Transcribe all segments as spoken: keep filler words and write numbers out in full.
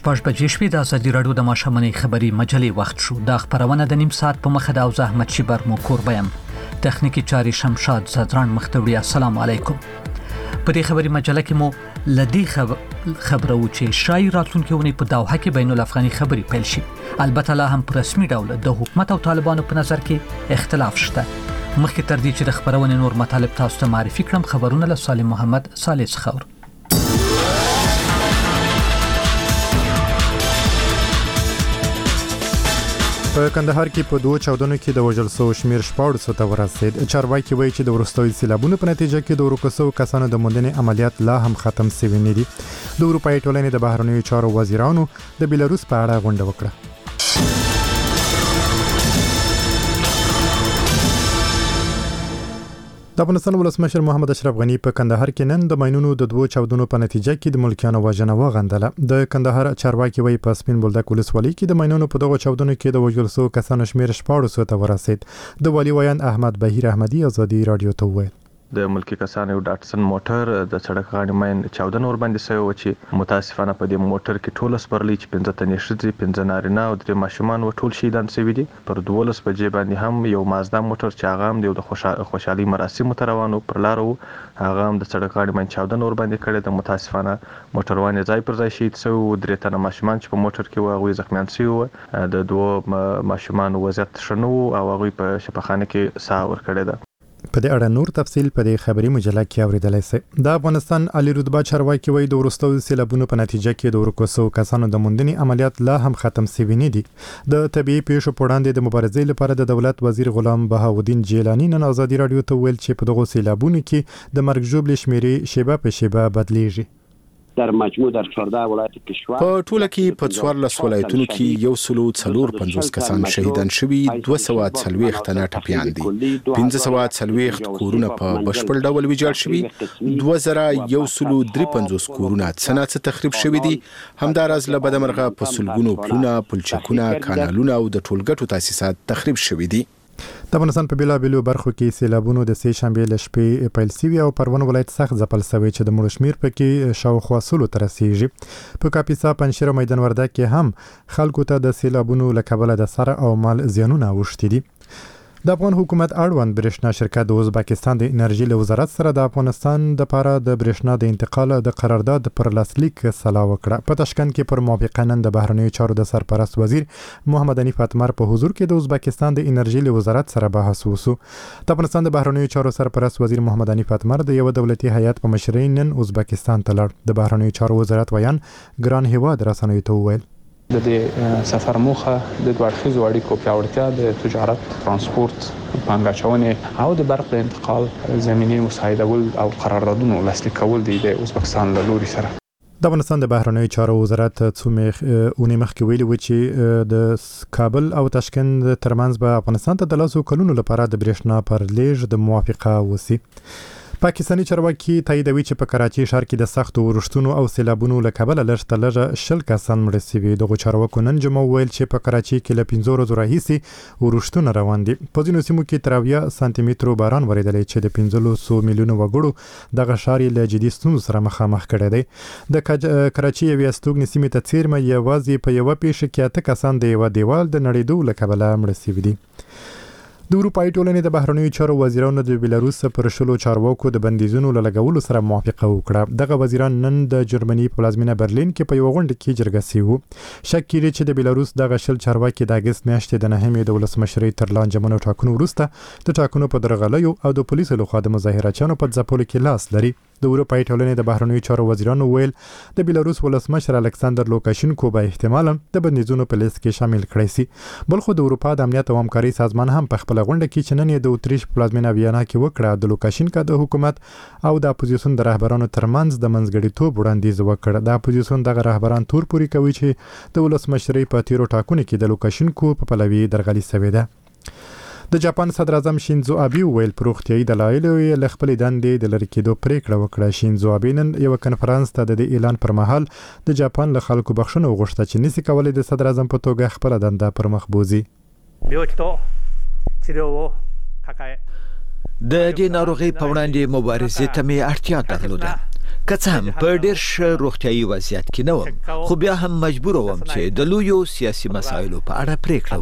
شپږ بجې شوې د ازادي راډیو د ماښامنۍ خبري مجلې وخت شو. دا خبرونه د نیم ساعت په مخه د او زحمت شبر مو کوربیم تخنیکی چاري شمشاد زدران مختوری. السلام علیکم. په دې خبري مجله کې مو لدی خبر خبرو چې شای راتلونکي ونی په دوحه کې بین الافغاني خبري پیل شي. البته لا هم پر رسمي ډول د حکومت او طالبانو په نظر کې اختلاف شته. مخکې تر دې چې د خبرونې نور مطالب تاسو ته معرفي کړم، خبرونه له صالح محمد صالح خور. په کندهار کې په دوه چاودنو کې د وژل شوو شمیر شپږ سوه ته ورسید. چارواکي وایي چې د وروستیو سیلابونو په نتیجه کې د ورکوسو کسانو د موندنې عملیات لا هم ختم شوي نه دي. د اروپایي ټولنې د بهرنیو چارو وزیرانو د بیلاروس په اړه غونډه وکړه. د افغانستان ولسمشر محمد اشرف غنی په کندهار کې نن د ماینونو د دوه چاودنو په نتیجه کې د ملکیانو وژنه وغندله. د کندهار چارواکي وایي په سپین بولدک ولسوالۍ کې د ماینونو په دغه چاودنو کې د وژل شوو کسانو شمیر شپږ سوه ته ورسید. د والي ویان احمد بهیر احمدي ازادي رادیو ته وویل د ملکی کسانو یو ډاټسن موټر د سړک غاړې ماین چاودنه ور باندې شوی و چې متاسفانه په دې موټر کې ټول سپرلی چې پنځه تنې ښځې، پنځه نارینه او درې ماشومان و ټول شهیدان شوي دي. پر دولس بجې باندې هم یو مازدا موټر چې هغه هم د خوشحالي مراسمو ته روان و پر لار و، هغه هم د سړک غاړې ماین چاودنه ور باندې کړې ده. متاسفانه موټروان یې ځای پر ځای شهید شوی و. درې تنه ماشومان چې په موټر کې و هغوی زخمیان شوي و. د دوه ماشومانو وضعیت ښه نه و او هغوی په شفاخانه کې ساه ورکړې ده. په دې اړه نور تفصیل په دې خبري مجله کې اوریدلای شئ. د افغانستان عالی رتبه چارواکي وایي د وروستیو سیلابونو په نتیجه کې د ورکوسو کسانو د موندنې عملیات لا هم ختم شوي نه دي. د طبيعي پیښو په وړاندې د مبارزې لپاره د دولت وزیر غلام بهاودین جیلانی نن ازادي رادیو ته ویل چې په دغه سیلابونو کې د مرګ ژوبلې شمیرې شیبه په شیبه بدلیږي. در مجموع در چهارده ولایت کشور په ټوله کې په څوارلس ولایتونو کې یو سلو څلور پنځوس کسان شهیدان شوي، دوه سوه څلوېښت تنه ټپیان دي، پنځه سوه څلوېښت کورونه په بشپړ ډول ویجاړ شوي، دوه زره یو سلو درې پنځوس کورونه څه ناڅه تخریب شوي دي. همداراز له بدمرغه په سلګونو پلونه، پلچکونه، کانالونه او د ټولګټو تاسیسات تخریب شوي دي. د افغانستان په بیلابیلو برخو کې سیلابونو د سې شنبې له شپې پیل شوي او پروان ولایت سخت ځپل شوی چې د مړو شمیر پکې شاوخوا سلو ته رسیږي. په کاپیسا، پنجشیر او میدان وردګ کې هم خلکو ته د سیلابونو له کبله د سر او مال زیانونه اوښتي دي. د افغان حکومت اړوند برېښنا شرکت د ازبکستان د انرژي له وزارت سره د افغانستان لپاره د برېښنا د انتقال د قرارداد پر لاسلیک سلا وکړه. په تاشکند کې پر موافقه نن د بهرنیو چارو د سرپرست وزیر محمد حنیف اتمر په حضور کې د ازبکستان د انرژي له وزارت سره بحث وشو. د افغانستان د بهرنیو چارو سرپرست وزیر محمد حنیف اتمر د یو دولتي هیئت په مشرۍ نن ازبکستان ته لاړ. د بهرنیو چارو وزارت ویان ګران هیواد رسنیو ته وویل د دې سفر موخه د دوه اړخیزو اړیکو پیاوړتیا، د تجارت، ترانسپورت، پانګه اچونې او د برق د انتقال زمینې مساعدول او قراردادونو لاسلیک کول دي د ازبکستان له لوري سره. د افغانستان د بهرنیو چارو وزارت څو اونۍ مخکې ویلي و چې د کابل او تاشکند ترمنځ به افغانستان ته د لسو کلونو لپاره د برېښنا پر لیږد د موافقه وشي. پاکستاني چارواکي تاییدوي چې په کراچي ښار کې د سختو ورښتونو او سیلابونو له کبله لږ تر لږه شل کسان مړه شوي. دغو چارواکو نن جمعه وویل چې په کراچي کې له پنځو ورځو راهیسې ورښتونه روان دي. په ځینو سیمو کې تر اویا سانتي مترو باران ورېدلی چې د پنځلسو میلیونو وګړو دغه ښار یې له جدي ستونزو سره مخامخ کړی دی. د کراچي یوې استوګنې سیمې ته څیرمه یوازې په یوه پیښه کې اته کسان د یوه دیوال د نړېدو له کبله مړه شوي دي. د اروپایي ټولنې د بهرنیو چارو وزیرانو د بیلاروس پر شلو چارواکو د بندیزونو له لګولو سره موافقه وکړه. دغه وزیران نن د جرمني په پلازمینه برلین کې په یوه غونډه کې جرګه شوي وو. شک کېږي چې د بیلاروس دغه شل چارواکي د اګست میاشتې د نهمې د ولسمشرۍ تر لانجمنو ټاکنو وروسته د ټاکنو په درغلیو او د پولیسو لخوا د مظاهرچیانو په ځپلو کې لاس لري. د اروپایي ټولنې د بهرنیو چارو وزیرانو ویل د بیلاروس ولسمشر الکساندر لوکاشینکو به احتمالاً د بندیزونو په لیست کې شامل کړی شي. بل خو د اروپا د امنیت او همکارۍ سازمان هم په خپله غونډه کې چې نن یې د اتریش په پلازمینه ویانا کې وکړه د لوکاشینکا د حکومت او د اپوزیسیون د رهبرانو ترمنځ د منځګړیتوب وړاندیز وکړ. د اپوزیسیون دغه رهبران تور پورې کوي چې د ولسمشرۍ په تیرو ټاکنو کې د لوکاشینکو په پلوي درغلي شوې ده. د جاپان صدر اعظم شینزو ابي ویل پر روغتیايي دلایلو یې له خپلې دندې د لرې کېدو پریکړه وکړه. شینزو ابي نن یوه کنفرانس ته د دې اعلان پر مهال د جاپان له خلکو بخښنه وغوښته چې نشي کولی د صدر اعظم په توګه خپله دنده پر مخ بوځي. د دې ناروغۍ په وړاندې مبارزې ته مې اړتیا درلوده. که څه هم په ډېر ښه روغتیایي وضعیت کې نه وم، خو بیا هم مجبور وم چې د لویو سیاسي مسایلو په اړه پریکړه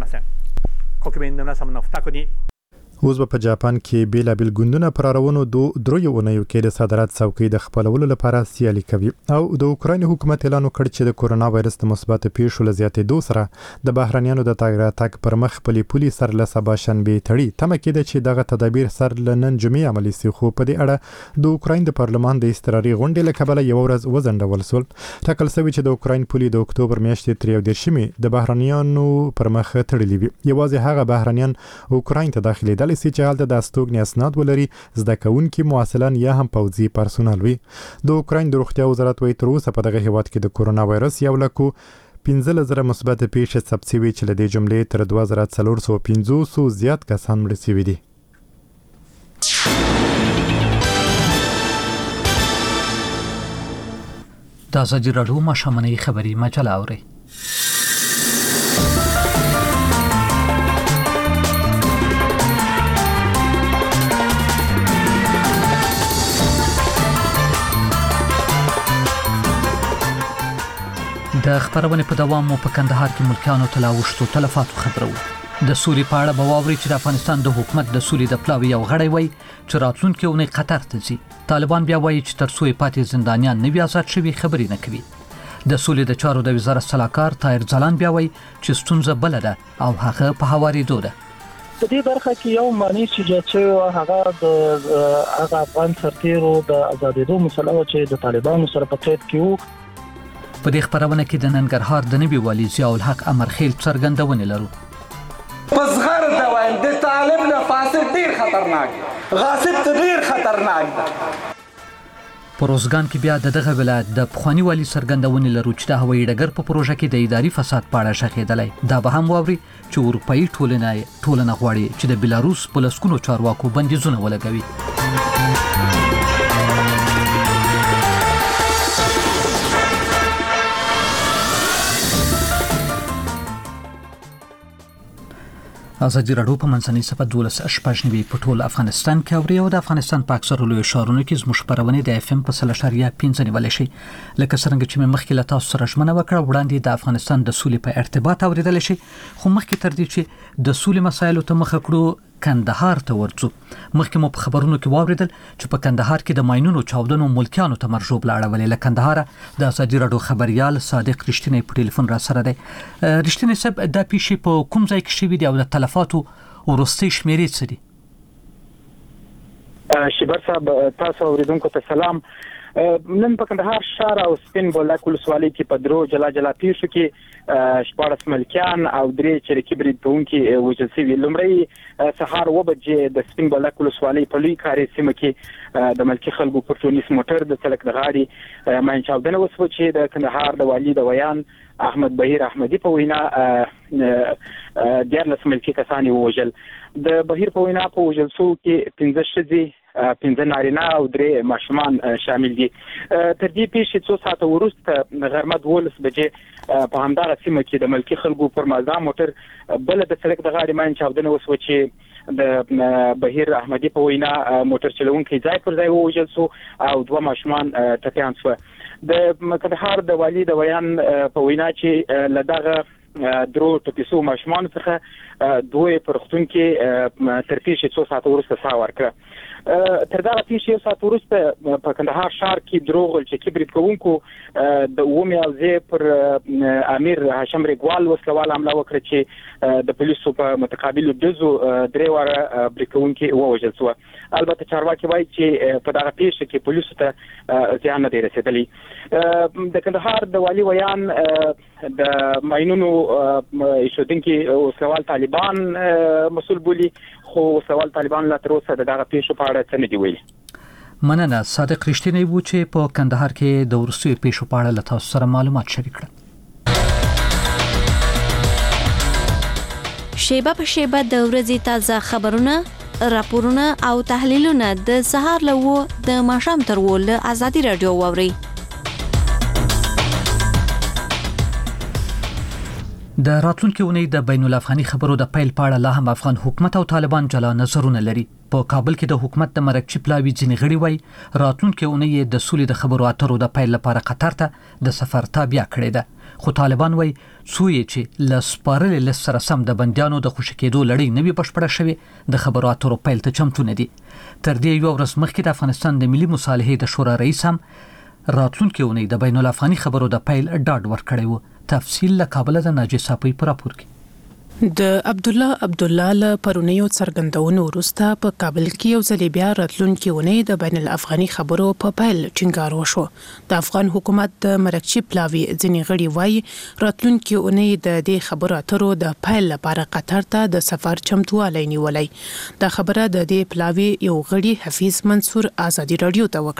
وکړم. اوس په جاپان کې بیلابیل ګوندونه پر اړونو دو دریو اونیو کې د صادرات څوکۍ د خپلولو لپاره سیالي کوي او د اوکراین حکومت اعلان وکړ چې د کورونا وایرس د مثبت پیښو له زیاتېدو سره د بهرنیانو د تګ راتګ پر مخ خپلې پولې سر له سبا شنبې تړي. تمه کېده چې دغه تدابیر سر له نن جمعې عملي سي، خو په دې اړه د اوکراین د پارلمان د اضطراري غونډې له کبله یوه ورځ وځنډول سول. ټاکل شوي چې د اوکراین پولې د اکتوبر میاشتې تر یو دېرشمې د بهرنیانو پر مخ تړلې وي. یوازې هغه بهرنیان اوکراین ته داخلېدلی سي چې هلته د استوګنې اسناد ولري، زده کوونکي، مواصلان یا هم پوځي پرسونل وي. د اوکراین د روغتیا وزارت وایي تر اوسه په دغه هیواد کې د کورونا وایرس یو لکو پنځلس زره مثبت پیښې ثبت شوي چې له دې جملې تر دوه زره څلور سوه پنځوس زیات کسان مړه شوي دي. د ازادي راډیو ماښامنۍ خبري مجله اورئ. د خبرونې په دوام مو په کندهار کې ملکیانو ته لا وشتو تلفاتو خبرو. د سولې په اړه به واورئ چې د افغانستان د حکومت د سولې د پلاوي یو غړی وایي چې راتلونکې اونۍ قطر ته ځي. طالبان بیا وایي چې تر څو یې پاتې زندانیان نه وي آزاد شوي خبرې نه کوي. د سولې د چارو د وزارت سلاکار طاهر ځلان بیا وایي چې ستونزه بله ده او هغه په هوارېدو ده. په دې برخه کې یو معنی چې چې هغه د هغه افغان سرتیرو د آزادېدو مسله چې د طالبانو سره په قید کې وو. په دې خبرونه کې د ننګرهار د نبی والي ضیاء الحق امرخیل څرګندونه لرو. پسغر دا وایم د طالب نه فاسد ډیر خطرناک، غاصب ته ډیر خطرناک ده. په روزګان کې بیا د دغه ولایت د پخوانی والي څرګندونه لرو چې د هوایي ډګر په پروژه کې د اداري فساد په اړه شخېدلی. دا به هم واوري چې اروپאי ټولنه ټولنه غواړي چې د بلاروس په لسګونو چارواکو بندیزونه ولګوي. ازادي راډیو په منځنۍ صفحه دولس شپږ نوي په ټول افغانستان کې اوري او د افغانستان په اکثرو لویو ښارونو کې زموږ خبرونه د اف ام په سل اشاریه پنځه نیولې شي. لکه څنګه چې مې مخکې له تاسو سره ژمنه وکړه وړاندې د افغانستان د سولې په ارتباط اوریدل شي، خو مخکې تر دې چې د سولې مسایلو ته مخه کړو کندهار ته ورځو. مخکې مو په خبرونو کې واوریدل چې په کندهار کې د ماینونو چاودنو ملکیانو ته مرجوب لاړولې. له کندهار د ازادي راډیو خبريال صادق رښتینی په ټلیفون را سره دی. رښتینی صاحب دا پیښې په کوم ځای کې شوې دي او د تلفاتو ورستي شمیرې څه دي؟ شیبر صاحب تاسو اوریدونکو ته سلام. نن په کندهار ښار او سپین بولک ولسوالۍ کې په درو جلا جلا پیښو کې شپاړس ملکیان او درې چریکي برید کوونکي وژل شوي. لومړی سهار اوه بجې د سپین بولک ولسوالۍ په لوی کارې سیمه کې د ملکي خلکو پر ټولنیز موټر د سړک د غاړې ماین چاودنه وسوه چې د کندهار د والي د ویان احمد بهیر احمدي په وینا دیارلس ملکي کسان یې ووژل. د بهیر په وینا په وژل شوو کې پنځه ښځې، پنځه نارینه او درې ماشومان شامل دي. تر دې پیښې څو ساعته وروسته غرمه دولس بجې په همدغه سیمه کې د ملکي خلکو پر مازدا موټر بل د سړک د غاړې ماین چاودنه وسوه چې د بهیر احمدي په وینا موټر چلونکی ځای پر ځای ووژل شو او دوه ماشومان ټپیان شوه. د کندهار د والي د ویان په وینا چې له دغه درو ټپیسو ماشومانو څخه دوی پر روغتون کې تر پیښې څو ساعته وروسته ساه ورکړه. تر دغه پیښې یو ساعت وروسته په کندهار ښار کې درو غلچکي برید کوونکو د اوومې اوزې پر امیر هاشم ریګوال وسلوال حمله وکړه چې د پولیسو په متقابلو ډزو درې واره برید کوونکي ووژل شوه. البته چارواکي وایي چې په دغه پیښه کې پولیسو ته زیان نه دی رسېدلی. د کندهار د والي ویان د ماینونو ایښودونکي وسلوال طالبان مسؤل بولي، خو وسلوال طالبان لا تر اوسه دغه پیښو په اړه څه نه دي ویلي. مننه. صادق رښتینی و چې په کندهار کې د وروستیو پیښو په اړه له تاسو سره معلومات شریک کړل. شیبه په شیبه د ورځې تازه خبرونه، راپورونه او تحلیلونه د سهار له و د ماښام تر و له ازادي راډیو واورئ. د راتلونکي اونۍ د بین الافغاني خبرو د پیل په اړه لا هم افغان حکومت او طالبان جلا نظرونه لري. په کابل کې د حکومت د مرکچی پلاوی ځینې غړي وایي راتلونکي اونۍ د سولې د خبرو اترو د پیل لپاره قطر ته د سفر تابع کړی ده، خو طالبان وایي څو چې ل سپارل ل سره سم د بنديانو د خوشی کېدو لړۍ نوي بشپړه شوی د خبرو اترو پیل ته چمتو نه دي. تر دې یو ورځ مخکې د افغانستان د ملي مصالحې د شورا رئیس هم راتلونکي اونۍ د بین الافغاني خبرو د پیل ډاډ ورکړی و. تفصیل له کابل د ناجی صاحب په راپور کې. د عبد الله عبد الله له پرونیو څرګندونو وروسته په کابل کې یو ځل بیا راتلونکي اونۍ د بین الافغاني خبرو په پیل ټینګار وشو. د افغان حکومت د مرکچی پلاوی ځینې غړي وایي راتلونکي اونۍ د دې خبرو اترو د پیل لپاره قطر ته د سفر چمتووالی نیولی. دا خبره د دې پلاوی یو غړي حفیظ منصور آزادي رادیو ته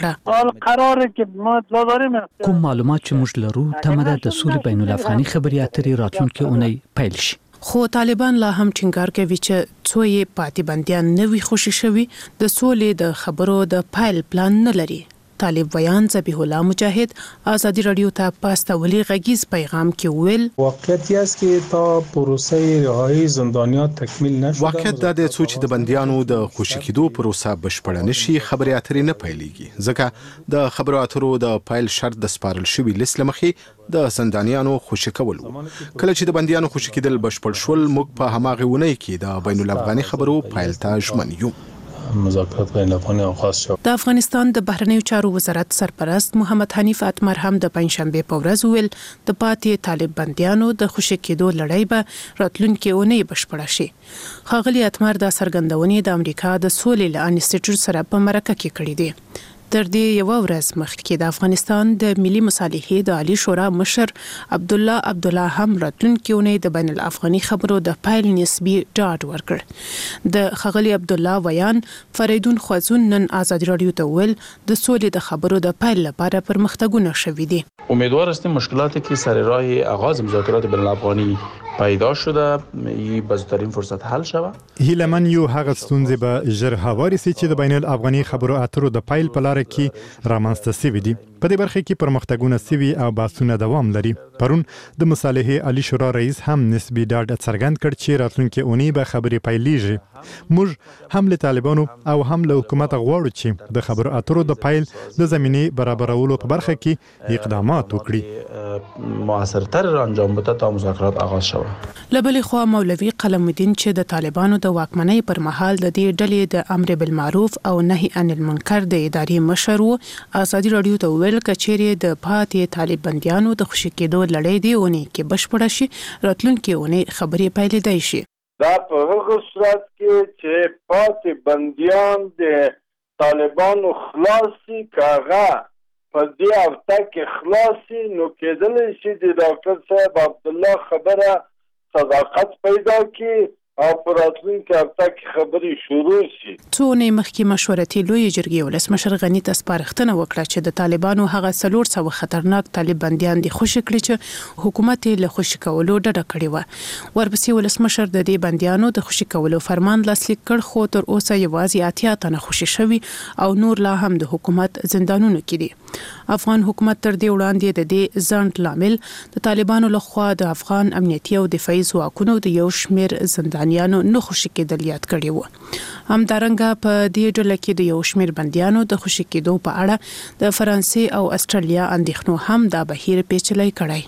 وکړه. کوم معلومات چې موږ لرو تمه ده د سولې بین الافغاني خبري اترې راتلونکي اونۍ پیل شي. خو طالبان لا هم ټینګار کوي چې څو یې پاتې بنديان نوي خوشي شوي د سولې د خبرو د پایل پلان نه لري. طالب ویان ذبیح الله مجاهد آزادي رادیو ته پاستولي غږیز پیغام کې ویل واقعیت است که تا پروسه رهایی زندانیان تکمیل نشده. واقعیت دا دی چې د بنديانو د خوشي کېدو پروسه بشپړه نشي خبري اترې نه پیلېږي، ځکه د خبرو اترو د پایل شرط د سپارل شوی لیست لمخې د زندانیانو خوشي کول. کله چې د بنديانو خوشي کېدل بشپړ شول موږ په هماغه ونې کې د بین الافغاني خبرو پایل ته ژمن یو. مذاکرات بین الافغاني آغاز شو. د افغانستان د بهرنیو چارو وزارت سرپرست محمد حنیف اتمر هم د پنځشنبه په ورځ ویل د پاتې طالب بنديانو د خوشي کېدو لړۍ به راتلونکي اونۍ بشپړه شي. ښاغلي اتمر د سرګندونې د امریکا د سولې له انسټیټیوټ سره په مرکه کې کړې دي. تر دې یو ورځ مخکې د افغانستان د ملي مصالحې د عالی شورا مشر عبد الله عبد الله هم راتلونکي اونۍ د بین الافغاني خبرو د پایل نسبی ډاډ ورکړ. د ښاغلي عبد الله ویان فریدون خوازون نن آزادي رادیو ته ویل د سولې د خبرو د پایل لپاره پرمختګونه شوي دي. امیدوار هستیم مشکلاتی که سر راه آغاز مذاکرات بین الافغانی پیدا شده ای بزرگترین فرصت حل شود. هیلمن یو هغه ستونزې به ژر هواري سي چې د بین الافغاني خبرو اترو د پایل په لار کې رامنځته شوي دي. په دې برخه کې پرمختګونه سوي او بحثونه دوام لري. پرون د مصالحې عالی شورا رئیس هم نسبی ډاډ څرګند کړ چې راتلونکي اونۍ به خبرې پیلېږي. موږ هم له طالبانو او هم له حکومت غواړو چې د خبرو اترو د پایل د زمینې برابرولو په برخه کې اقدامات وکړي. موثرتر انجام بده تا مذاکرات آغاز شود. لبلې خوا مولوي قلم الدین چې د طالبانو د واکمنۍ پر مهال د دې ډلې د امر بالمعروف او نهي عن المنکر د ادارې مشر و آزادي رادیو ته ویل کچېرې د پاتې طالب بنديانو د خوشي کېدو لړۍ دی اونۍ کې بشپړه شي راتلونکي اونۍ خبرې پیلېدای شي. دا په هغه صورت کې چې پاتې بنديان د طالبانو خلاصي کاغه په دې هفته کې خلاصي نو کېدلی شي د ډاکټر صاحب عبد الله خبره صداقت پیدا کی او پر راتلونکي هفته کې خبرې شروع شي. څو نه مخکې مشورتي لوی جرګې ولسمشر غنی ته سپارښتنه وکړه چې د طالبانو هغه څلور سوه خطرناک طالب بنديان دي خوشي کړي چې حکومت له خوشي کولو ډډه کړې و. ورپسې ولسمشر د دې بنديانو د خوشي کولو فرمان لاسلیک کړ خو تر اوسه یوازې اتیا تنه خوشي شوي او نور لا هم د حکومت زندانونو کې دي. افغان حکومت تر دې وړاندې د دې ځنډ لامل د طالبانو لخوا د افغان امنیتي او دفاعي ځواکونو د یو شمېر زندانیانو نه خوشي کېدل یاد کړي وو. همدارنګه په دې ډله کې د یو شمېر بندیانو د خوشي کېدو په اړه د فرانسې او استرالیا اندېښنو هم دا بهیر پیچلی کړی.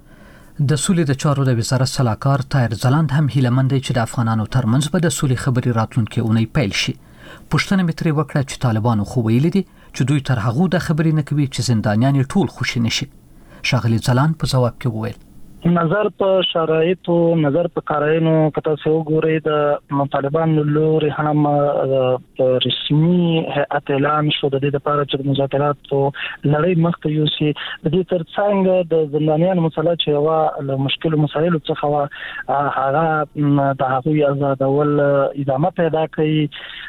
د سولې د چارو د وزارت سلاکار طاهر ځلاند هم هیلهمند دی چې د افغانانو ترمنځ به د سولې خبرې راتلونکي اونۍ پیل شي. پوښتنه مې ترې وکړه چې طالبانو خو ویلي دي چې دوی تر هغو د خبرې نه کوي چې زندانیان ټول خوشي نشي. ښاغلي ځلاند په ځواب کې وویل نظر په شرایطو نظر په قرارینو کته څو ګوري د طالبان لوري هم رسمي هيئت اعلان شو د دې لپاره چې مذاکرات لړۍ مخته یوسي. د دې ترڅنګ د زندانیانو مسله چې وا له مشکل مسایلو څخه هغه د هغوی آزادول ادامه پیدا کوي.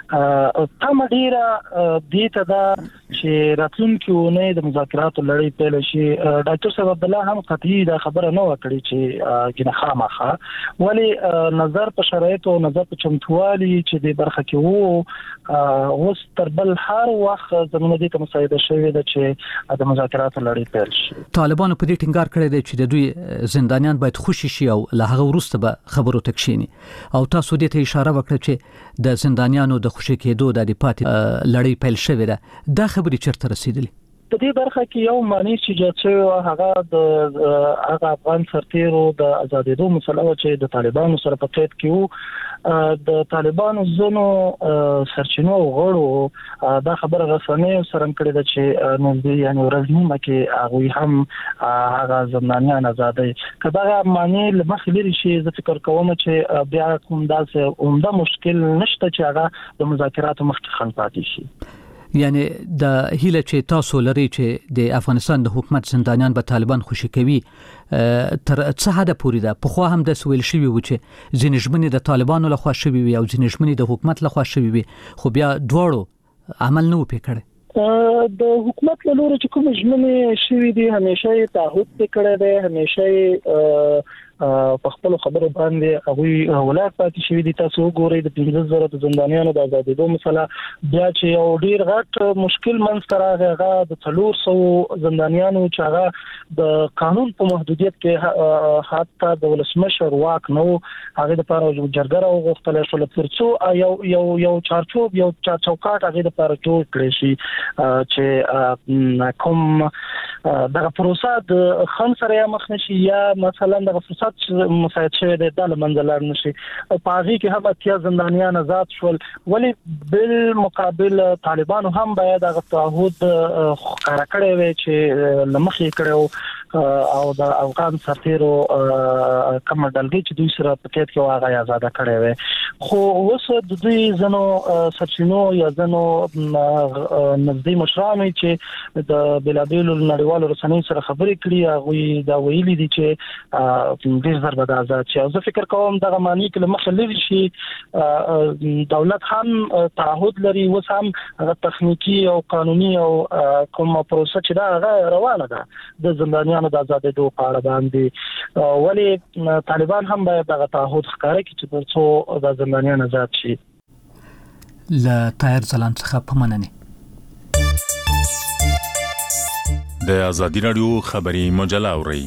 تم ډیره دې ته دا چې راتلونکي اونۍ د مذاکراتو لړۍ پیل شي. ډاکټر صاحب عبد الله هم قطعي دا خبره نه کړی چې ګنه خامخه ولی نظر په شرایط او نظر په چمتوالي چې د برخه کې وو اوس تر بل هر وخت زموږ د کوم مسایده شوی د چې د مذاکراتو لړۍ پیل شي. طالبانو په دې ټینګار کړی دی چې د دوی زندانیان باید خوشي شي او له هغه وروسته به خبرو تکشيني او تاسو دې ته اشاره وکړه چې د زندانیانو د خوشي کېدو د پاتې لړۍ پیل شوې ده. دا خبرې چیرته رسیدلې؟ په دې برخه کې یو معنی چې چې هغه د هغه افغان سرتیرو د ازادېدو مسله چې د طالبانو سره په قید کې وو د طالبانو زونو سرچینو غړو دا خبره رسنۍ سره کړې ده چې نو یعنی ورځنی مکه هغه هم هغه زندانیان آزادې کدا معنی لمخې لري شي زه فکر کوم چې بیا کوم داسې عمده مشکل نشته چې هغه د مذاکراتو مخکې خنډ پاتې شي. یعنی د هیله چې تاسو لري چې د افغانستان د حکومت زندانیان به طالبان خوشي کوي تر څه حد پورې ده؟ په خو هم د سویل شوی و چې ځینې ژمنې د طالبانو لخوا شوی وي او ځینې ژمنې د حکومت لخوا شوی وي خو بیا دواړو عمل نه وکړي. د حکومت له لوري چې کوم ژمنې شوی دي همیشه تعهد وکړي دي همیشه په خپل خبرو باندې هغه ولایت پاتې شوی دي. تاسو ګورئ د پنځه زره د زندانیانو د آزادېدو مسله بیا چې یو ډیر غټ مشکل منځ راغی هغه د څلور سوه زندانیانو چې هغه د قانون په محدودیت کې حتی د ولسمشر واک نو هغه د لپاره جرګه راوغوښتل شو ترڅو یو یو یو چارچوب یو چوکاټ هغه د لپاره جوړ کړی شي چې کوم دغه پروسه د خن سره مخ نشي یا مثلا دغه فساد مساعد شوی د دال منځلار نشي په هغه کې هم اتیا زندانیان آزاد شول ولی بل مقابل طالبانو هم باید هغه تعهد ښکارا کړی وي چې لمخې کړو او د افغان سرتیرو کوم ډلګي چې دوی سره په کې کې هغه آزاد کړی وي خو اوس د دوی زنو سرچینو یا زنو نږدې مشران چې د بلابل نړیوالو رسنیو سره خبرې کړي هغه دا ویلي دي چې ډیر ضربه د آزاد شي او زه فکر کوم دغه معنی کله مخه لري شي دولت هم تعهد لري اوس هم هغه تخنیکی او قانوني او کوم پروسه چې دا روانه ده د زندانیانو د آزادېدو په اړه باندې ولی طالبان هم باید دغه تعهد ښکاره کړي چې ترڅو د زندانیانو آزاد شي. ل طاهر زلان څخه په مننه د ازادي رادیو خبري مجله اوري.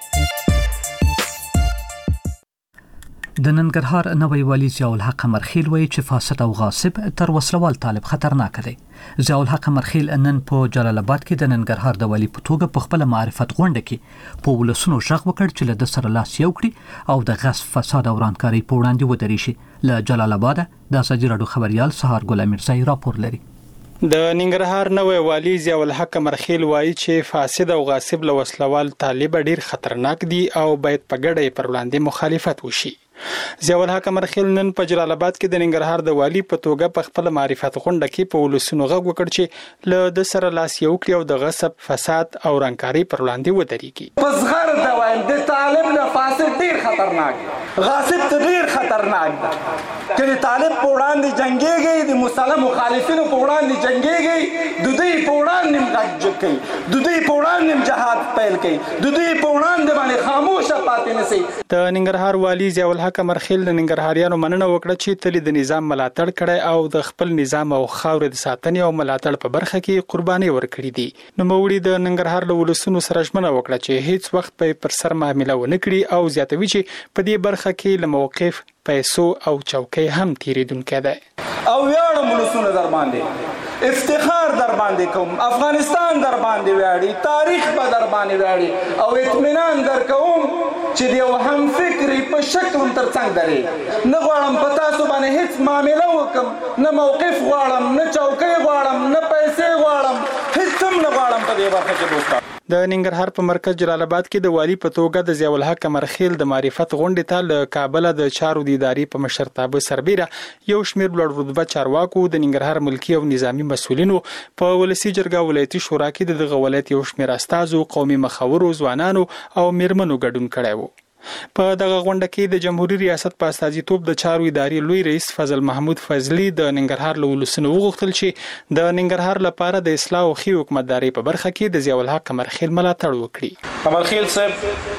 د ننګرهار نوی والی ضیاء الحق مرخیل وایي چې فاسد او غاصب تر وسلوال طالب خطرناک دی. ضیاء الحق مرخیل نن په جلال آباد کې د ننګرهار د والی په توګه په خپل معرفت غونډه کې په ولسونو ژغ وکړ چې له سره لاس یو کړي او د غصب فساد او ورانکاري په وړاندې ودرې شي. له جلال آباد د ازادي رادیو خبريال سهار ګل امیرزای راپور لري. د ننګرهار نوی والی ضیاء الحق مرخیل وایي چې فاسد او غاصب له وسلوال طالب ډیر خطرناک دي او باید په ګډه پر وړاندې مخالفت وشي. ضیاء الحق مرخیل نن په جلال آباد کې د ننګرهار د والی په توګه په خپل معرفت غونډه کې په ولسونو غږ وکړ چې له د سره لاس یو کړي او د غصب فساد او رنګکاري پر وړاندې ودرېږي. په صغر دا وایم د طالب نه فاسد ډیر خطرناک غاصب ډیر خطرناک ده کله طالب په وړاندې جنگيږي د مسلمان مخالفینو په وړاندې جنگيږي د دوی په وړاندې غږ کوي د دوی په وړاندې جهاد پیل کوي د دوی په وړاندې باندې خاموشه پاتې نشي. د ننګرهار والی ضیاء الحق مرخیل د ننګرهاریانو مننه وکړه چې تل د نظام ملاتړ کړي او د خپل نظام او خاورې د ساتنې او ملاتړ په برخه کې قرباني ورکړي دي. نو موري د ننګرهار له ولسونو سره ژمنه وکړه چې هیڅ وخت به پر سر معامله ونه کړي او زیاتوي چې په دې برخه کې له موقف پیسو او چوکۍ هم تیریدونکې ده او ویاړم ولسونه در باندې افتخار در باندې کوم افغانستان در باندې ویاړي تاریخ به در باندې ویاړي او اطمینان در کوم چې یو هم فکری په شکل تر څنګ درې نه غواړم په تاسو باندې هیڅ معامله وکم نه موقف غواړم نه چوکۍ غواړم نه پیسې غواړم هیڅ هم نه غواړم په دې برخه کې دوستان. د ننګرهار په مرکز جلال آباد کې د والی په توګه د ضیاء الحق مرخیل د معرفت غونډې ته له کابل د چارو د ادارې په مشرتابه سربیره یو شمېر لوړ رتبه چارواکو د ننګرهار ملکی او نظامی مسؤلینو په ولسی جرګه ولایتي شورا کې د ولایت یو شمېر استازو قومي مخاورو ځوانانو او میرمنو ګډون کړی وو. په دغه غونډه کې د جمهوریت ریاست په استازیتوب د چارو ادارې لوی رئیس فضل محمود فضلی د ننګرهار له ولسونو وغوښتل چې د ننګرهار لپاره د اصلاح او ښې حکومتدارۍ په برخه کې د ضیاء الحق مرخیل ملاتړ وکړي. مرخیل صاحب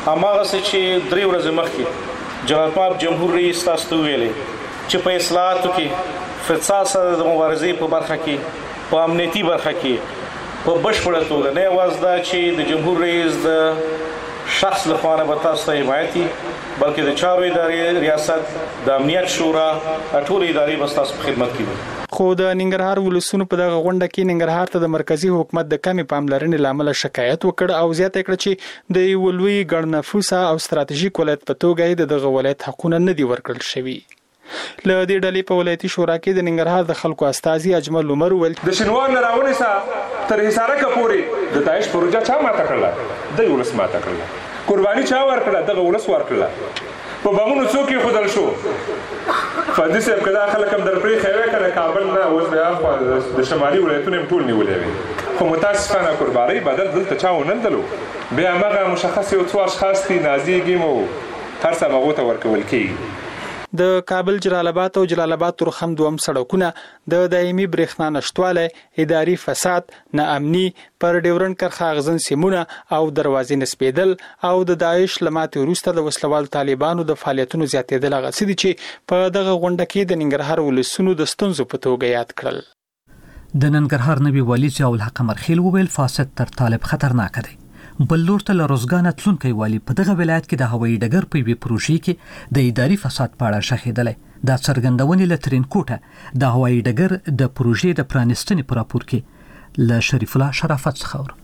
هماغه چې درې ورځې مخکې جناب طالب جمهور رئیس تاسو ته ویلي چې په اصلاحاتو کې فساد سره د مبارزې په برخه کې په امنیتي برخه کې په بشپړه توګه نه یوازې دا چې د جمهور رئیس د شخص لخوا به تاسو ته حمایتي بلکې د چارو ادارې ریاست د امنیت شورا ټول ادارې به تاسو په خدمت کې وي. خو د ننګرهار ولسونو په دغه غونډه کې ننګرهار ته د مرکزی حکومت د کمی پاملرنې لامل شکایت وکړ او زیاته کړ چې د ولوي ګڼ نفوسه او ستراتیژیک ولایت په توګه د دغه ولایت حقونه نه دی ورکړل شوی. له دې ډلې په ولایتي شورا کې د ننګرهار د خلکو استازي اجمل عمر ول د شنوار نه راونې سا تر حصاره کپوري د داعش پروژه چا ماته کړله د ولس ماته کړله قرباني چا ورکړه دغه ولس ورکړه په بمونو څوک یې خدل شو فدی صاحب کدا خلک هم درپری خوي کنه کابل نه اوس بیا خو د شمالي ولایتونو ټول نیولې وي خو متاسفانه قرباني بدل دلته چا ونندلو بیا هغه مشخص یو څو اشخاص دي نازیږي مو هر څه هغه ته ورکول کیږي. د کابل جلال آباد او جلال آباد تورخم دوم سړکونه د دایمي برېښنا نشټواله اداري فساد ناامني پر ډیورنډ کرخه غزن سیمونه او دروازې نسبیدل او د داعش لماتې وروسته د وسلوال طالبانو د فعالیتونو زیاتېدل هغه څه دي چې په دغه غونډه کې د ننګرهار ولسونو د ستونزو په توګه یاد کړل. د ننګرهار نبی والي ضیاء الحق مرخیل وویل فاسد تر طالب خطرناک دی. بل لور ته له روزګان تلونکي والی په دغه ولایت کې د هوایي ډګر په وی پروژې کې د اداري فساد په اړه شهیدلې دا څرګندونې له ترین کوټه د هوایي ډګر د پروژې د پرانستنې پر راپور کې له شریف الله شرافت څخه ور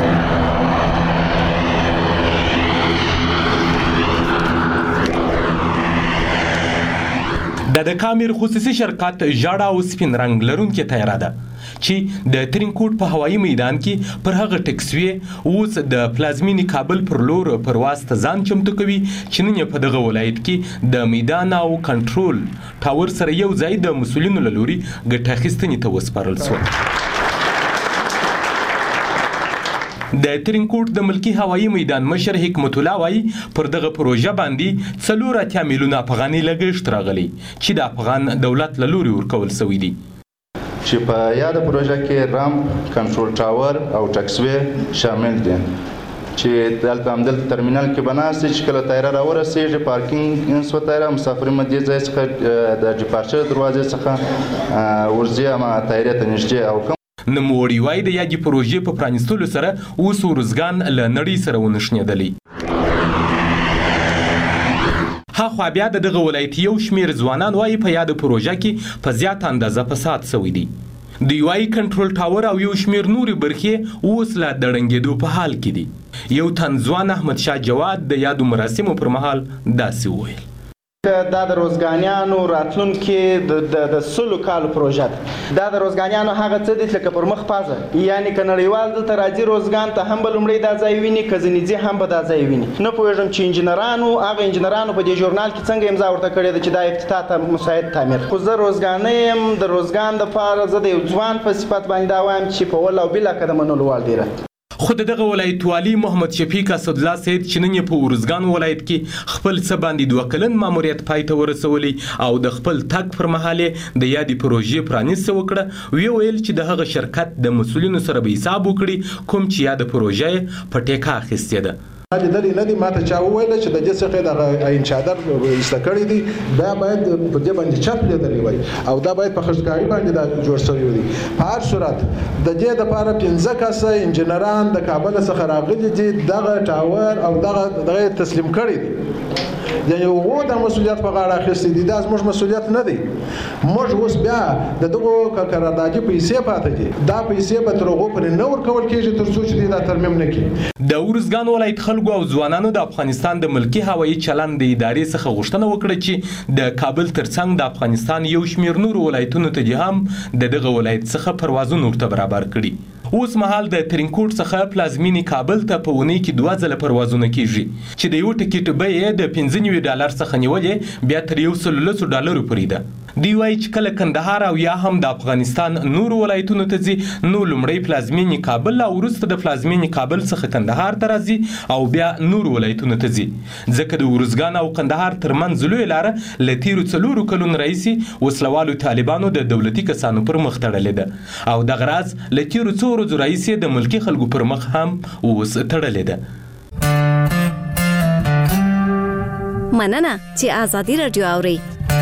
د د کامیر خصوصي شرکت ژړا او سپین رنگ لرونکي تیاره ده چې د ترینکوټ په هوایي میدان کې پر هغه ټکسوي اوس د پلازمینی کابل پر لور پرواز ته ځان چمتو کوي چې نن په دغه ولایت کې د میدان او کنټرول ټاور سره یو ځای د مسولینو لوري ګټه اخیستنې ته وسپارل شو. د ترینکوټ د ملکی هوایي میدان مشر حکمت الله وايي پر دغه پروژه باندې څلور اتیا میلیونه افغاني لګښت راغلی چې د افغان دولت له لوري ورکول شوی دی. چې په یاد پروژه کې رام کنټرول ټاور او ټکسوي شامل دي چې دلته هم دلته ترمینل کې بناستي چې کله تایره راورسېږي پارکینګ انسو تایره مسافر مدې ځای څخه د ډیپارچر دروازې څخه ورځي اما تایره ته نږدې او کوم نوموړي وايي د یادې پروژې په پرانیستلو سره اوس ورزګان له نړۍ سره ونښنېدلی. هاخوا بیا د دغه ولایت یو شمیر ځوانان وايي په یاد پروژه کې په زیات اندازه فساد شوی دی. د یوای کنټرول ټاور او یو شمیر نوري برخې اوس لا د ړنګېدو په حال کې دي. یو تن ځوان احمد شاه جواد د یادو مراسمو پر مهال داسې وویل دا د روزګانیانو راتلونکي د د سلو کال پروژه ده دا د روزګانیانو هغه څه دي چې پر مخ پازه یعنی ک نړیوال دلته راځي روزګان ته هم بلومړی دا ځای ویني کزنیځي هم به دا ځای ویني نه پوهېږم چې انجنیرانو هغه انجنیرانو په دې ژورنال کې څنګه امضا ورته کړې ده چې دا افتتاح ته مساعد تعمیر خو زه روزګانۍ یم د روزګان دپاره زه د یو ځوان په صفت باندې دا وایم چې په ول او بله که د منلو وال ډېره خو دغه ولایت والی محمد شفیق اسدالله سید چې نن په ورزګان ولایت کې خپل څه باندې دوه کلن ماموریت پای ته ورسولی او د خپل تګ پر مهال د یادې پروژې پرانیسته وکړه وی ویل چې د هغه شرکت د مسولینو سره به حساب وکړي کوم چې یاد پروژې په ټیکه اخیستې ده. د دې نه دي ماته چا وویل چې د دې څخه د عین چادر استکړې دي دا باید په دې باندې چپ لیدلې وای او دا باید په خرڅکاري باندې دا جوړ شوی دی. په هر صورت د دې لپاره پنځه کسه انجنیران د کابل څخه راغلي دي دغه ټاور او دغه دغه تسلیم کړی دي یعنی وو د مسولیت په غاړه اخیستې دي دا زموږ مسولیت نه دی. موږ اوس بیا د دغه قراردادي پیسې پاتې دي دا پیسې به تر هغو پورې نه ورکول کېږي تر څو چې دا ترمیم نه کړي. د ورزګان ولایت خلکو او ځوانانو د افغانستان د ملکی هوایي چلند د ادارې څخه غوښتنه وکړه چې د کابل ترڅنګ د افغانستان یو شمیر نور ولایتونو ته هم د دغه ولایت څخه پروازونه ورته برابر کړي. اوس مهال د ترینکوټ څخه پلازمینی کابل ته په اونۍ کې دوه ځله پروازونه کیږي چې د یو ټکټ بیه د پنځه نوي ډالر څخه نیولې بیا تر یو سل لسو ډالرو پورې ده. دی وايي چې کله کندهار او یا هم د افغانستان نور ولایتونو ته ځي نو لومړی پلازمینی کابل او وروسته د پلازمینی کابل څخه کندهار ته راځي او بیا نور ولایتونو ته ځي ځکه د ورزګان او کندهار ترمنځ لوی لاره له تیرو څلورو کلونو راهیسې وسلوالو طالبانو د دولتي کسانو پر مخ تړلې ده او دغه راز له تیرو څو ورځو راهیسې د ملکي خلکو پر مخ هم اوس تړلې ده. مننه چې آزادي رادیو اوري.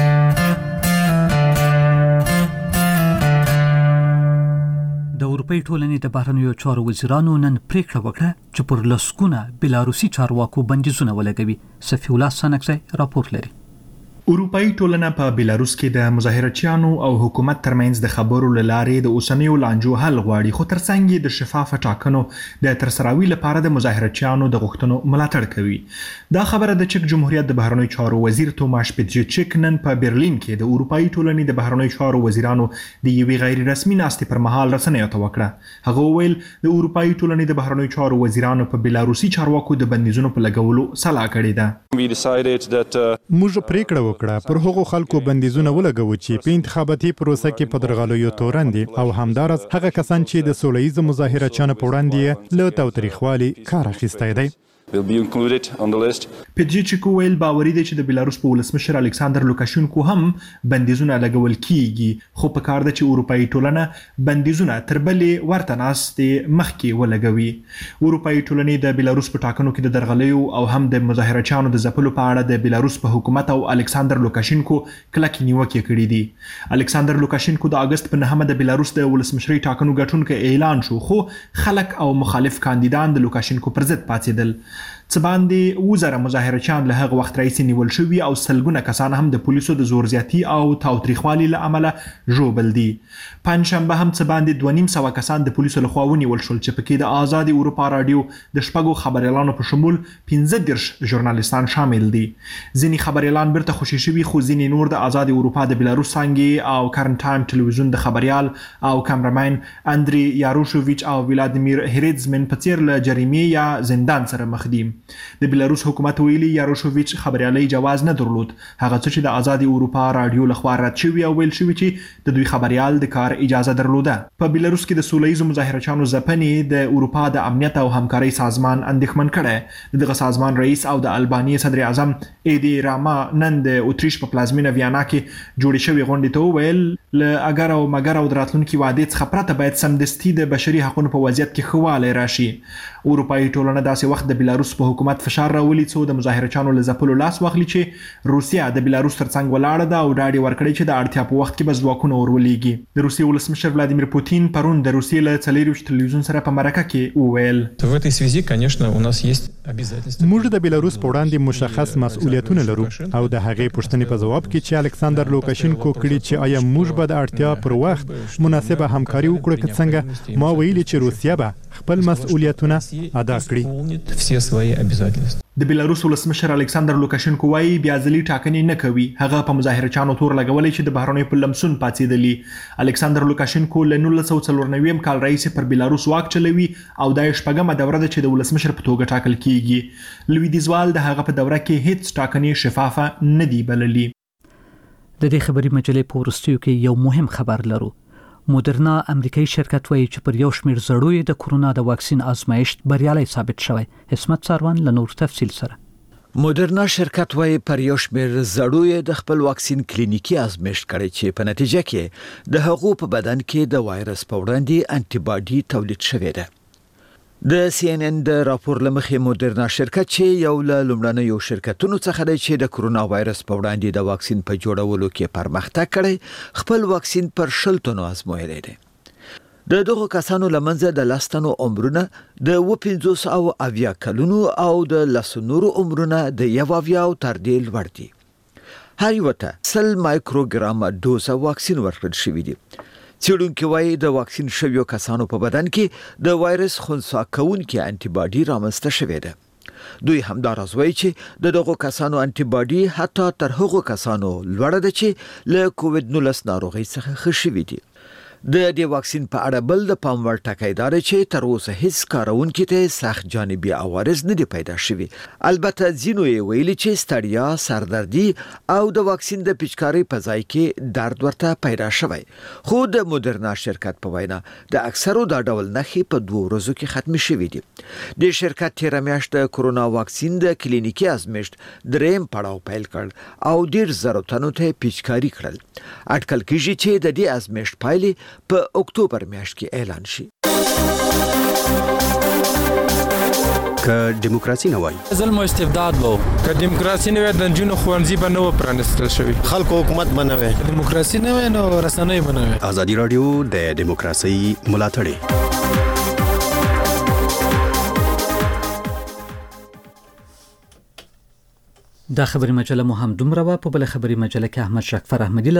د اروپای ټولنې د بهرنیو چارو وزیرانو نن پریکړه وکړه چې پر لسګونه بلاروسي چارواکو بندیزونه ولګوي. صفی الله سنکزی راپور لري. اروپאי ټولنه په بیلاروس کې د مظاهرچیانو او حکومت ترمنځ د خبرو لارې د اوسنیو لانجو حل غواړي، خو ترڅنګ یې د شفاف ټاکنو د ترسراوي لپاره د مظاهرچیانو د غوښتنو ملاتړ کوي. دا خبره د چک جمهوریت د بهرنیو چارو وزیر توماش پیتریچیک نن په برلین کې د اروپאי ټولنې د بهرنیو چارو وزیرانو د یوې غیر رسمي ناستې پر مهال رسنیو ته وکړه. هغه وویل د اروپאי ټولنې د بهرنیو چارو وزیرانو په بیلاروسي چارواکو د بندیزونو په لګولو سلا کړې ده. موږ پریکړه وکړه پر هغو خلکو بندیزونه ولګوو چې په انتخاباتي پروسه کې په درغلیو تورن دي او همدارس هغه کسان چې د سوله ییز مظاهره چانه په وړاندې له تاوتریخوالي کار اخیستی دی. پیتریچیک ویل باوري دی چې د بیلاروس په ولسمشر الکساندر لوکاشینکو هم بندیزونه لګول کیږي، خو په کار ده چې اروپאי ټولنه بندیزونه تر بلې ورته ناستې مخکې ولګوي. اروپאי ټولنې د بیلاروس په ټاکنو کې د درغلیو او هم د مظاهرچیانو د ځپلو په اړه د بیلاروس په حکومت او الکساندر لوکاشینکو کلکې نیوکې کړې دي. الکساندر لوکاشینکو د اگست په نهمه د بیلاروس د ولسمشري ټاکنو ګټونکی اعلان شو، خو خلک او مخالف کاندیدان د لوکاشینکو پر ضد پاڅېدل. څه باندې وزره مظاهرچیان له هغه وخت راهیسې نیول شوي او سلګونه کسان هم د پولیسو د زور زیاتي او تاوتریخوالي له امله ژوبل دي. پنجشنبه هم څه باندې دوه نیم سوه کسان د پولیسو لخوا ونیول شول چې پکې د آزادي اروپا راډیو د شپږو خبریالانو په شمول پنځه دېرش ژورنالیستان شامل دي. ځینې خبریالان بیرته خوشي شوي، خو ځینې نور د آزادي اروپا د بیلاروس څانګې او کرن ټایم ټلویزیون د خبریال او کامرمین اندری یاروشوویچ او ولادیمیر هریدزمن په څیر له جریمې یا زندان سره مخ دي. د بیلاروس حکومت ویلي یاروشوویچ خبریالي جواز نه درلود، هغه څه چې د آزادي اروپا راډیو لخوا رد شوي او ویل شوي چې د دوی خبریال د کار اجازه درلوده. په بیلاروس کې د سوله ییزو مظاهرچیانو ځپنې د اروپا د امنیت او همکارۍ سازمان اندېښمن کړی. دغه سازمان رئیس او د البانیې صدر اعظم ایدی راما نن د اتریش په پلازمینه ویانا کې جوړې شوې غونډې ته وویل له اگر او مگر او د راتلونکي وعدې څخه پرته باید سمدستي د بشري حقونو په وضعیت کې ښه والی راشي. اروپאי ټولنه داسې وخت د بیلاروس په حکومت فشار راولي څو د مظاهرچیانو له ځپلو لاس واخلي چې روسیا د بیلاروس ترڅنګ ولاړه ده او ډاډ یې ورکړی چې د اړتیا په وخت کې به ځواکونه ورولېږي. د روسیې ولسمشر ولادیمیر پوتین پرون د روسیې له څلېرویشت تلویزیون سره په مرکه کې وویل موږ د بیلاروس په وړاندې مشخص مسؤلیتونه لرو او د هغې پوښتنې په ځواب کې چې الکساندر لوکاشینکو کړي چې آیا موږ به د اړتیا پر وخت مناسبه همکاري وکړو که څنګه، ما ویلي چې روسیا به خپل مسؤلیتونه ادا کړي. د بیلاروس ولسمشر الکساندر لوکاشینکو وايي بیا ځلي ټاکنې نه کوي. هغه په مظاهرچیانو تور لګولې چې د بهرنیو په لمسون پاڅېدلي. الکساندر لوکاشینکو له نولس سوه څلور نوي کال راهیسې پر بیلاروس واک چلوي او دا یې شپږمه دوره ده چې د ولسمشر په توګه ټاکل کیږي. لویدیځوال د هغه په دوره کې هیڅ ټاکنې شفافه نه دي بللي. د دې خبري مجلې په وروستیو کې یو مهم خبر لرو. مودرنا امریکایي شرکت وایي چې پر یو شمېر زړوی د کرونا د واکسین آزمایښت بریالي ثابت شوی. حسمت ساروان له نور تفصیل سره. مودرنا شرکت وایي پر یو شمېر زړوی د خپل واکسین کلینیکي آزمایښت کړی چې په نتیجه کې د هغو په بدن کې د وایرس په وړاندې انټي باډي تولید شوې ده. د سی ان ان د راپور لمخې مودرنا شرکت چې یو له لومړنیو شرکتونو څخه دی چې د کرونا وایرس په وړاندې د واکسین په جوړولو کې پرمختګ کړی، خپل واکسین پر شل تنو آزمویلی دی. د دغو کسانو لمنځه د لس تنو عمرونه د اوه پنځوس او اویا کلونو او د لسو نورو عمرونه د یو اویاو تر دې لوړ دي. هر یو ته سل مایکروګرامه ډوزه واکسین ورکړل شوي دي. څېړونکي وایي د واکسین شویو کسانو په بدن کې د وایرس خنثی کوونکي انټي باډي رامنځته شوې ده. دوی همداراز وایي چې د دغو کسانو انټي باډي حتی تر هغو کسانو لوړه ده چې له کووډ نولس ناروغۍ څخه ښه شوي دي. د دې واکسین په اړه بل د پام وړ ټکی دا دی چې تر اوسه هیڅ کارونکي ته سخت جانبي عوارض نه دي پیدا شوي. البته ځینو یې ویلي چې ستړیا، سردردي او د واکسین د پیچکارۍ په ځای کې درد ورته پیدا شوی. خو د مودرنا شرکت په وینا د اکثرو دا ډول نښې په دوه ورځو کې ختمې شوي دي. د شرکت تېره میاشت د کرونا واکسین د کلینیکي آزمایښت دریم پړاو پیل کړ او ډېر زرو تنو ته پیچکاري کړل. اټکل کېږي چې د دې آزمایښت پایلې په اکتوبر میاشت کې اعلان شي. که دیموکراسي نه وای ظلم او استبداد وو که دیموکراسي نه وای د جنونو خوانزي به نو پرانستل شوی خلکو حکومت بنوي دیموکراسي نه وای نو رسنۍ بنوي ازادي رادیو د دیموکراسي ملاتړ دا خبري مجله مو هم دومره په بل خبري مجله کې احمد شکفر احمدی